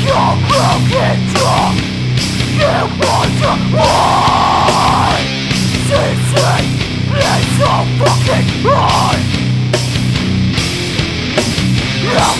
your broken drum. You want to run. CC, it's so fucking hard. Yeah.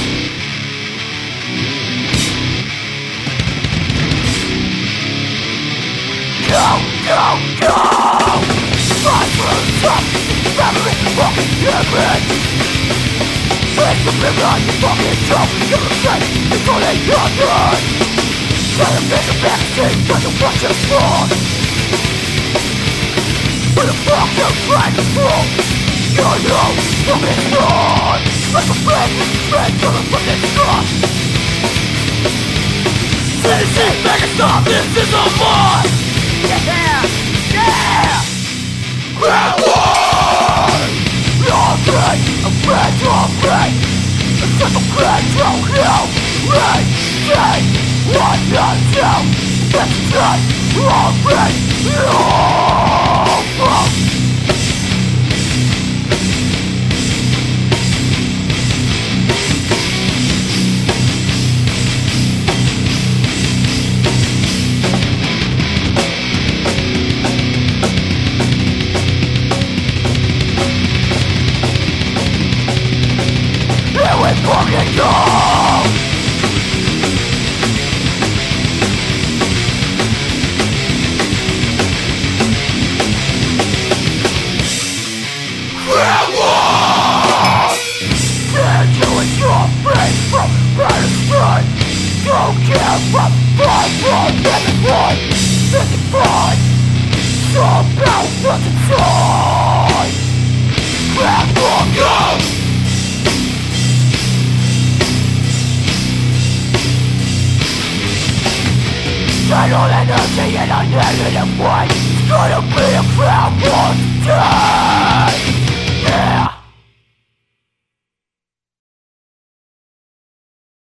Go, go, go! Fight for the top, memory fucking image. It's the river on your fucking top. You're a friend, it's all that you're done. Try to make a backseat, but you watch your fall. Where the fuck you're trying to fall? You're no fucking fraud. Like a friend to the fucking cross. CDC, make it stop, this is a mod. Yeah! Yeah! Grab one! You're free, I'm free, you're free. I'm such a friend to you. Free, free, what not you. That's right, you're free. You're free. Fucking go! Grab one! Stand you with your face from Palestine. Don't care from anyone. This is fine. So about what's inside. Grab one, go! Channel energy in a negative way. It's gonna be a crowd war.